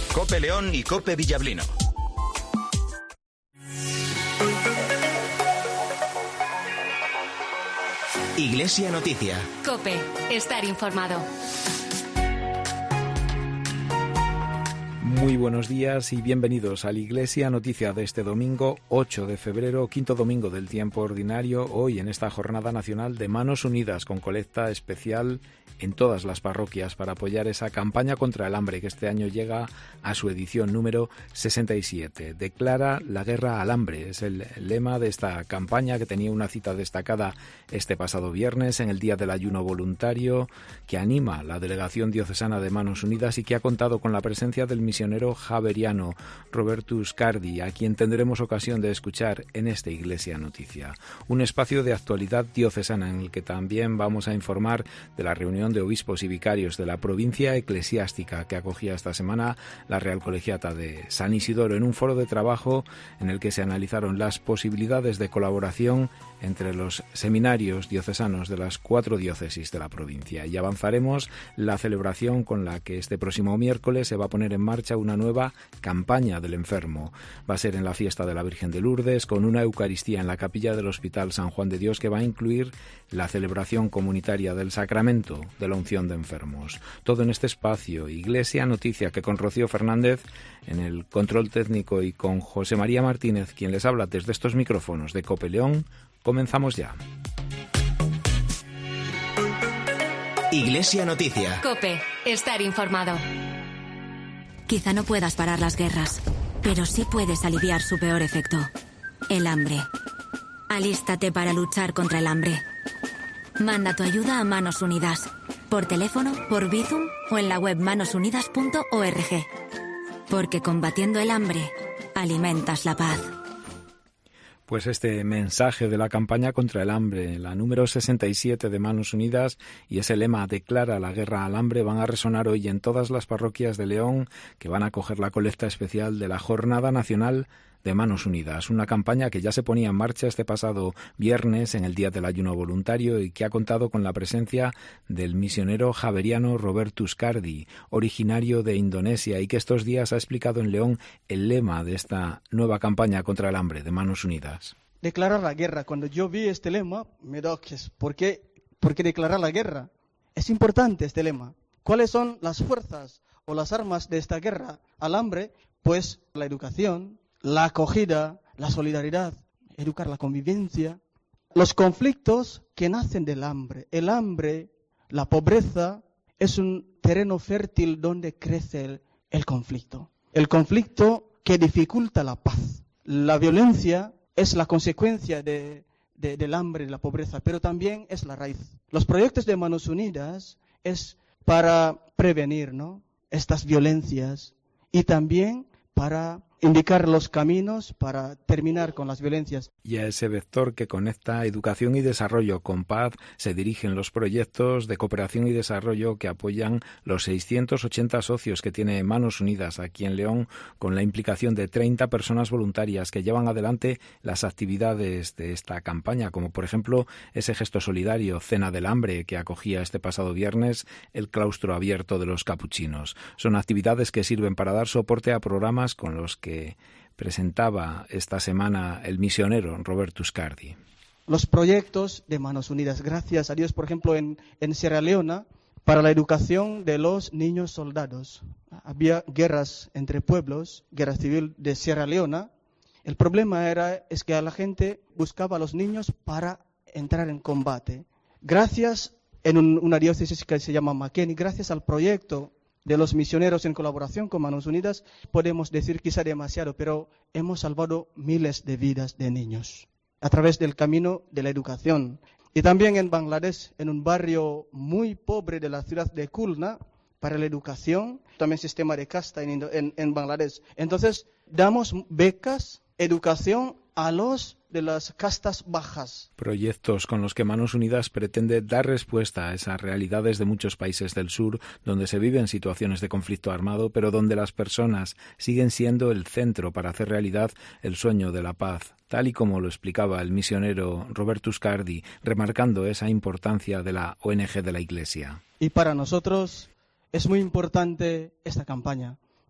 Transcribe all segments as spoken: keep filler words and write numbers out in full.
COPE León y COPE Villablino. Iglesia Noticia. COPE. Estar informado. Muy buenos días y bienvenidos a la Iglesia Noticia de este domingo ocho de febrero, quinto domingo del tiempo ordinario, hoy en esta Jornada Nacional de Manos Unidas, con colecta especial en todas las parroquias para apoyar esa campaña contra el hambre que este año llega a su edición número sesenta y siete. Declara la guerra al hambre, es el lema de esta campaña, que tenía una cita destacada este pasado viernes en el Día del Ayuno Voluntario, que anima la Delegación Diocesana de Manos Unidas y que ha contado con la presencia del misionero javeriano Robertus Cardi, a quien tendremos ocasión de escuchar en esta Iglesia Noticia. Un espacio de actualidad diocesana en el que también vamos a informar de la reunión de obispos y vicarios de la provincia eclesiástica que acogía esta semana la Real Colegiata de San Isidoro, en un foro de trabajo en el que se analizaron las posibilidades de colaboración entre los seminarios diocesanos de las cuatro diócesis de la provincia. Y avanzaremos la celebración con la que este próximo miércoles se va a poner en marcha una nueva campaña del enfermo. Va a ser en la fiesta de la Virgen de Lourdes, con una Eucaristía en la capilla del Hospital San Juan de Dios, que va a incluir la celebración comunitaria del sacramento de la unción de enfermos. Todo en este espacio Iglesia Noticia, que con Rocío Fernández en el control técnico y con José María Martínez, quien les habla desde estos micrófonos de COPE León, comenzamos ya. Iglesia Noticia. COPE. Estar informado. Quizá no puedas parar las guerras, pero sí puedes aliviar su peor efecto: el hambre. Alístate para luchar contra el hambre. Manda tu ayuda a Manos Unidas, por teléfono, por Bizum o en la web manos unidas punto org. Porque combatiendo el hambre, alimentas la paz. Pues este mensaje de la campaña contra el hambre, la número sesenta y siete de Manos Unidas, y ese lema "Declara la guerra al hambre", van a resonar hoy en todas las parroquias de León, que van a acoger la colecta especial de la Jornada Nacional de Manos Unidas, una campaña que ya se ponía en marcha este pasado viernes en el Día del Ayuno Voluntario y que ha contado con la presencia del misionero javeriano Robertus Cardi, originario de Indonesia, y que estos días ha explicado en León el lema de esta nueva campaña contra el hambre de Manos Unidas. Declarar la guerra. Cuando yo vi este lema, me doy, ¿por qué, ¿por qué declarar la guerra? Es importante este lema. ¿Cuáles son las fuerzas o las armas de esta guerra al hambre? Pues la educación, la acogida, la solidaridad, educar la convivencia, los conflictos que nacen del hambre. El hambre, la pobreza, es un terreno fértil donde crece el, el conflicto. El conflicto que dificulta la paz. La violencia es la consecuencia de, de, del hambre y la pobreza, pero también es la raíz. Los proyectos de Manos Unidas es para prevenir, ¿no?, estas violencias y también para indicar los caminos para terminar con las violencias. Y a ese vector que conecta educación y desarrollo con paz se dirigen los proyectos de cooperación y desarrollo que apoyan los seiscientos ochenta socios que tiene Manos Unidas aquí en León, con la implicación de treinta personas voluntarias que llevan adelante las actividades de esta campaña, como por ejemplo ese gesto solidario Cena del Hambre que acogía este pasado viernes el claustro abierto de los capuchinos. Son actividades que sirven para dar soporte a programas con los que que presentaba esta semana el misionero Robertus Cardi. Los proyectos de Manos Unidas, gracias a Dios, por ejemplo, en, en Sierra Leona, para la educación de los niños soldados. Había guerras entre pueblos, guerra civil de Sierra Leona. El problema era es que a la gente buscaba a los niños para entrar en combate. Gracias, en un, una diócesis que se llama Makeni, gracias al proyecto de los misioneros en colaboración con Manos Unidas, podemos decir quizá demasiado, pero hemos salvado miles de vidas de niños a través del camino de la educación. Y también en Bangladesh, en un barrio muy pobre de la ciudad de Khulna, para la educación, también sistema de casta en, en, en Bangladesh. Entonces, damos becas, educación a los de las castas bajas. Proyectos con los que Manos Unidas pretende dar respuesta a esas realidades de muchos países del sur donde se viven situaciones de conflicto armado, pero donde las personas siguen siendo el centro para hacer realidad el sueño de la paz, tal y como lo explicaba el misionero Robertus Cardi, remarcando esa importancia de la O N G de la Iglesia. Y para nosotros es muy importante esta campaña,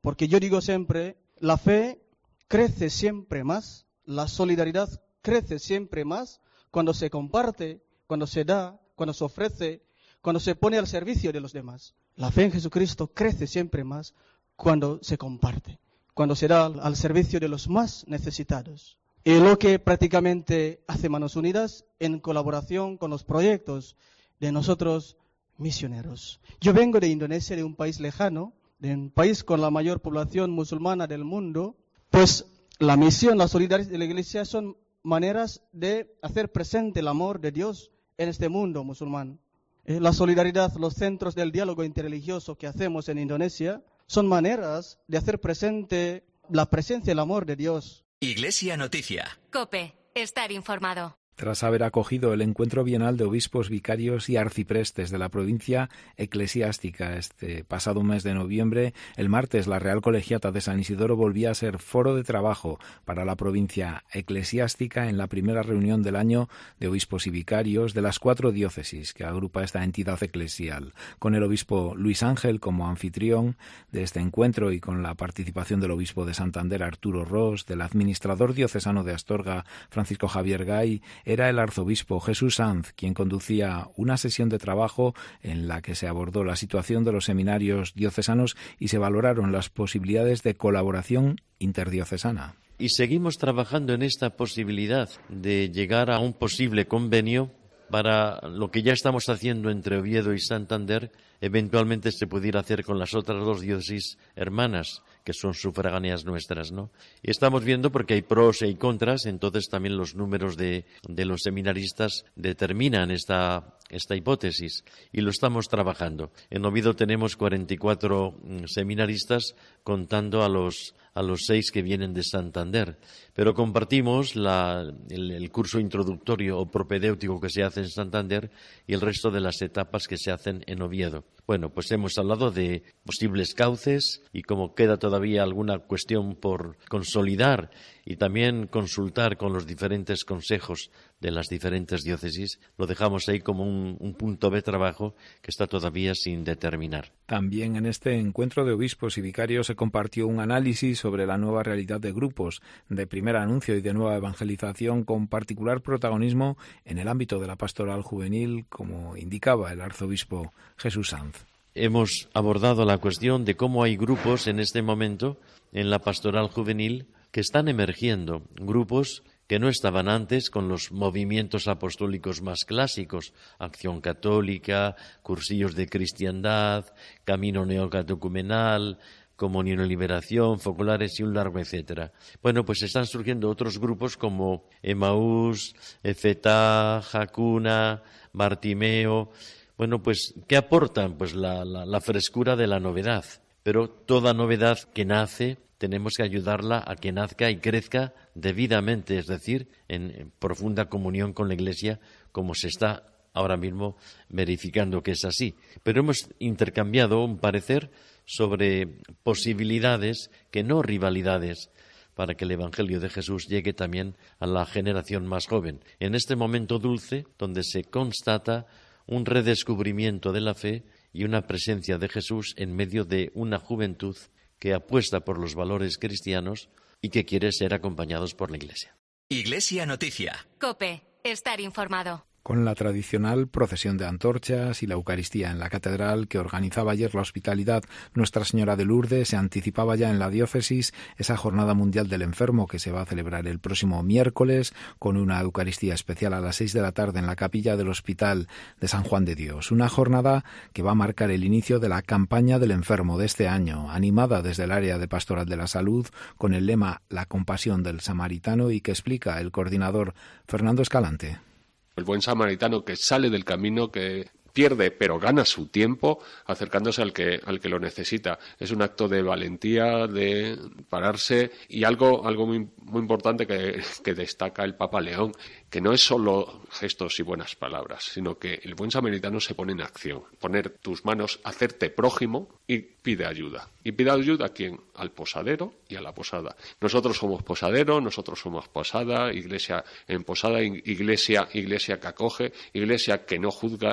porque yo digo siempre, la fe crece siempre más, la solidaridad crece siempre más cuando se comparte, cuando se da, cuando se ofrece, cuando se pone al servicio de los demás. La fe en Jesucristo crece siempre más cuando se comparte, cuando se da al servicio de los más necesitados. Y lo que prácticamente hace Manos Unidas en colaboración con los proyectos de nosotros misioneros. Yo vengo de Indonesia, de un país lejano, de un país con la mayor población musulmana del mundo, pues la misión, la solidaridad de la Iglesia son maneras de hacer presente el amor de Dios en este mundo musulmán. Eh, la solidaridad, los centros del diálogo interreligioso que hacemos en Indonesia son maneras de hacer presente la presencia y el amor de Dios. Iglesia Noticia. COPE. Estar informado. Tras haber acogido el encuentro bienal de obispos, vicarios y arciprestes de la provincia eclesiástica este pasado mes de noviembre, el martes la Real Colegiata de San Isidoro volvía a ser foro de trabajo para la provincia eclesiástica en la primera reunión del año de obispos y vicarios de las cuatro diócesis que agrupa esta entidad eclesial, con el obispo Luis Ángel como anfitrión de este encuentro y con la participación del obispo de Santander Arturo Ros, del administrador diocesano de Astorga Francisco Javier Gay. Era el arzobispo Jesús Sanz quien conducía una sesión de trabajo en la que se abordó la situación de los seminarios diocesanos y se valoraron las posibilidades de colaboración interdiocesana. Y seguimos trabajando en esta posibilidad de llegar a un posible convenio para lo que ya estamos haciendo entre Oviedo y Santander, eventualmente se pudiera hacer con las otras dos diócesis hermanas, que son sufragáneas nuestras, ¿no? Y estamos viendo porque hay pros y contras, entonces también los números de, de los seminaristas determinan esta, esta hipótesis y lo estamos trabajando. En Oviedo tenemos cuarenta y cuatro seminaristas contando a los a los seis que vienen de Santander, pero compartimos la, el, el curso introductorio o propedéutico que se hace en Santander y el resto de las etapas que se hacen en Oviedo. Bueno, pues hemos hablado de posibles cauces y como queda todavía alguna cuestión por consolidar y también consultar con los diferentes consejos de las diferentes diócesis, lo dejamos ahí como un, un punto de trabajo que está todavía sin determinar. También en este encuentro de obispos y vicarios se compartió un análisis sobre la nueva realidad de grupos de primer anuncio y de nueva evangelización con particular protagonismo en el ámbito de la pastoral juvenil, como indicaba el arzobispo Jesús Sanz. Hemos abordado la cuestión de cómo hay grupos en este momento en la pastoral juvenil que están emergiendo, grupos que no estaban antes con los movimientos apostólicos más clásicos, Acción Católica, cursillos de cristiandad, Camino Neocatecumenal, Comunión y Liberación, Focolares y un largo etcétera. Bueno, pues están surgiendo otros grupos como Emaús, Efetá, Jacuna, Bartimeo. Bueno, pues, ¿qué aportan? Pues la, la, la frescura de la novedad. Pero toda novedad que nace tenemos que ayudarla a que nazca y crezca debidamente, es decir, en, en profunda comunión con la Iglesia, como se está ahora mismo verificando que es así. Pero hemos intercambiado un parecer sobre posibilidades, que no rivalidades, para que el Evangelio de Jesús llegue también a la generación más joven. En este momento dulce, donde se constata un redescubrimiento de la fe y una presencia de Jesús en medio de una juventud que apuesta por los valores cristianos y que quiere ser acompañados por la Iglesia. Iglesia Noticia. COPE. Estar informado. Con la tradicional procesión de antorchas y la Eucaristía en la catedral que organizaba ayer la Hospitalidad Nuestra Señora de Lourdes, se anticipaba ya en la diócesis esa Jornada Mundial del Enfermo que se va a celebrar el próximo miércoles con una Eucaristía especial a las seis de la tarde en la capilla del Hospital de San Juan de Dios. Una jornada que va a marcar el inicio de la campaña del enfermo de este año, animada desde el área de Pastoral de la Salud con el lema La compasión del samaritano y que explica el coordinador Fernando Escalante. El buen samaritano que sale del camino, que pierde pero gana su tiempo acercándose al que al que lo necesita. Es un acto de valentía, de pararse y algo algo muy muy importante que, que destaca el Papa León, que no es solo gestos y buenas palabras, sino que el buen samaritano se pone en acción, poner tus manos, hacerte prójimo y pide ayuda. ¿Y pide ayuda a quién? Al posadero y a la posada. Nosotros somos posadero, nosotros somos posada, iglesia en posada, iglesia, iglesia que acoge, iglesia que no juzga, iglesia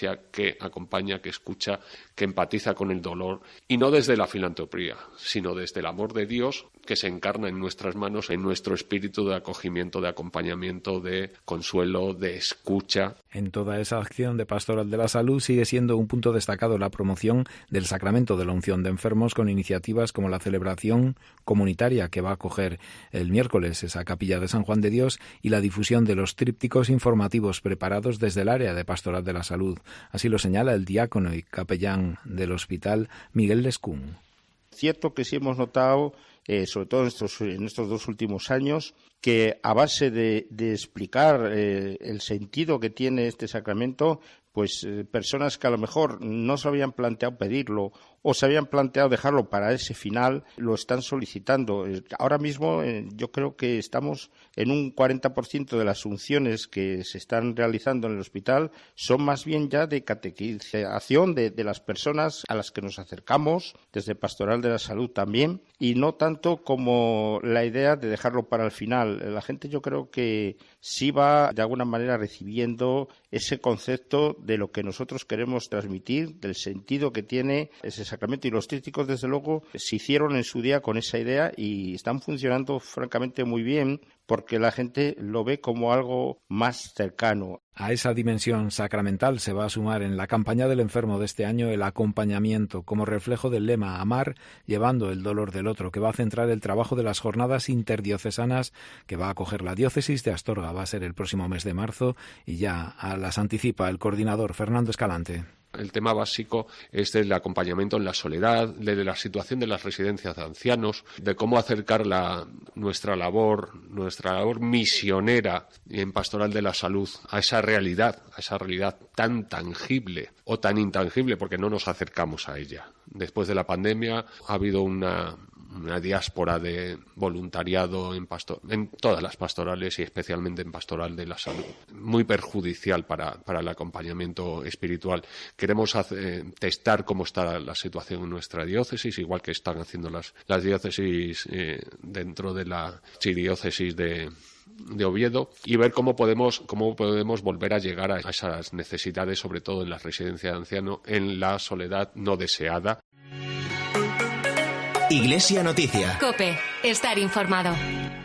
Iglesia que acompaña, que escucha, que empatiza con el dolor, y no desde la filantropía, sino desde el amor de Dios que se encarna en nuestras manos, en nuestro espíritu de acogimiento, de acompañamiento, de consuelo, de escucha. En toda esa acción de Pastoral de la Salud sigue siendo un punto destacado la promoción del sacramento de la unción de enfermos, con iniciativas como la celebración comunitaria que va a acoger el miércoles esa capilla de San Juan de Dios y la difusión de los trípticos informativos preparados desde el área de Pastoral de la Salud. Así lo señala el diácono y capellán del hospital Miguel Lescún. Cierto que sí hemos notado, eh, sobre todo en estos, en estos dos últimos años, que a base de, de explicar eh, el sentido que tiene este sacramento, pues eh, personas que a lo mejor no se habían planteado pedirlo o se habían planteado dejarlo para ese final, lo están solicitando. Ahora mismo eh, yo creo que estamos en un cuarenta por ciento de las unciones que se están realizando en el hospital son más bien ya de catequización de, de las personas a las que nos acercamos, desde Pastoral de la Salud también, y no tanto como la idea de dejarlo para el final. La gente yo creo que sí va de alguna manera recibiendo ese concepto de lo que nosotros queremos transmitir, del sentido que tiene ese sacramento, y los trípticos desde luego se hicieron en su día con esa idea y están funcionando francamente muy bien, porque la gente lo ve como algo más cercano. A esa dimensión sacramental se va a sumar en la campaña del enfermo de este año el acompañamiento, como reflejo del lema Amar llevando el dolor del otro, que va a centrar el trabajo de las jornadas interdiocesanas que va a acoger la diócesis de Astorga. Va a ser el próximo mes de marzo y ya las anticipa el coordinador Fernando Escalante. El tema básico es el acompañamiento en la soledad, de la situación de las residencias de ancianos, de cómo acercar la, nuestra labor, nuestra labor misionera en Pastoral de la Salud a esa realidad, a esa realidad tan tangible o tan intangible, porque no nos acercamos a ella. Después de la pandemia ha habido una... una diáspora de voluntariado en, pastor, en todas las pastorales y especialmente en Pastoral de la Salud, muy perjudicial para, para el acompañamiento espiritual. Queremos hacer, testar cómo está la situación en nuestra diócesis, igual que están haciendo las, las diócesis eh, dentro de la archidiócesis de de Oviedo, y ver cómo podemos cómo podemos volver a llegar a esas necesidades, sobre todo en las residencias de ancianos, en la soledad no deseada. Iglesia Noticia. COPE. Estar informado.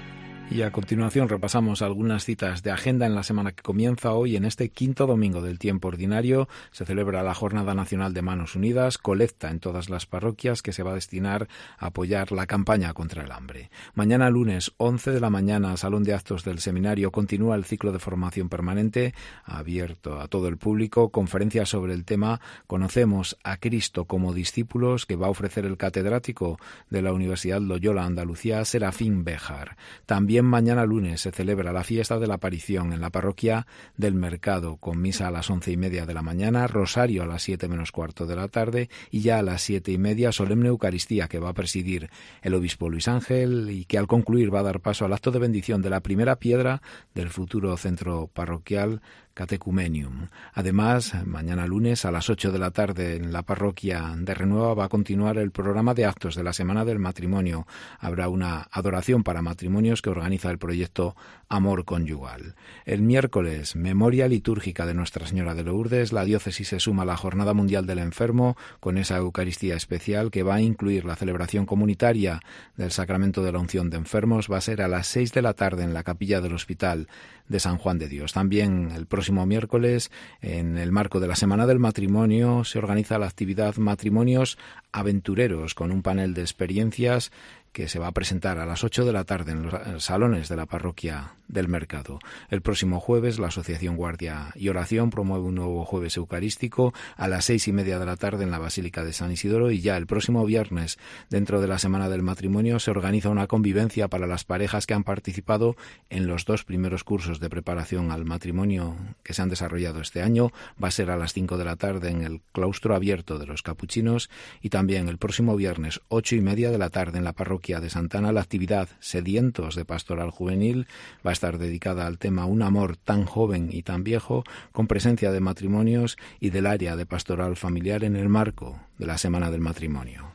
Y a continuación repasamos algunas citas de agenda en la semana que comienza hoy. En este quinto domingo del tiempo ordinario se celebra la Jornada Nacional de Manos Unidas, colecta en todas las parroquias que se va a destinar a apoyar la campaña contra el hambre. Mañana lunes, once de la mañana, Salón de Actos del Seminario, continúa el ciclo de formación permanente abierto a todo el público, conferencia sobre el tema Conocemos a Cristo como discípulos, que va a ofrecer el catedrático de la Universidad Loyola Andalucía, Serafín Béjar. También mañana lunes se celebra la fiesta de la aparición en la parroquia del Mercado, con misa a las once y media de la mañana, rosario a las siete menos cuarto de la tarde y ya a las siete y media solemne Eucaristía que va a presidir el obispo Luis Ángel y que al concluir va a dar paso al acto de bendición de la primera piedra del futuro centro parroquial Catecumenium. Además, mañana lunes a las ocho de la tarde en la parroquia de Renueva va a continuar el programa de actos de la Semana del Matrimonio. Habrá una adoración para matrimonios que organiza el proyecto Amor Conyugal. El miércoles, memoria litúrgica de Nuestra Señora de Lourdes. La diócesis se suma a la Jornada Mundial del Enfermo con esa Eucaristía especial que va a incluir la celebración comunitaria del Sacramento de la Unción de Enfermos. Va a ser a las seis de la tarde en la capilla del Hospital de San Juan de Dios. También el próximo miércoles, en el marco de la Semana del Matrimonio, se organiza la actividad Matrimonios Aventureros con un panel de experiencias que se va a presentar a las ocho de la tarde en los salones de la parroquia del Mercado. El próximo jueves, la Asociación Guardia y Oración promueve un nuevo jueves eucarístico a las seis y media de la tarde en la Basílica de San Isidoro, y ya el próximo viernes, dentro de la Semana del Matrimonio, se organiza una convivencia para las parejas que han participado en los dos primeros cursos de preparación al matrimonio que se han desarrollado este año. Va a ser a las cinco de la tarde en el claustro abierto de los Capuchinos, y también el próximo viernes, ocho y media de la tarde en la parroquia de Santana, la actividad Sedientos de Pastoral Juvenil va a estar dedicada al tema Un amor tan joven y tan viejo, con presencia de matrimonios y del área de pastoral familiar en el marco de la Semana del Matrimonio.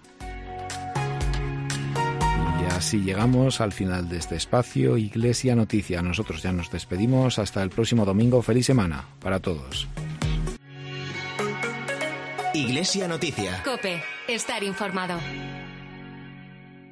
Y así llegamos al final de este espacio Iglesia Noticia. Nosotros ya nos despedimos hasta el próximo domingo. Feliz semana para todos. Iglesia Noticia. COPE. Estar informado.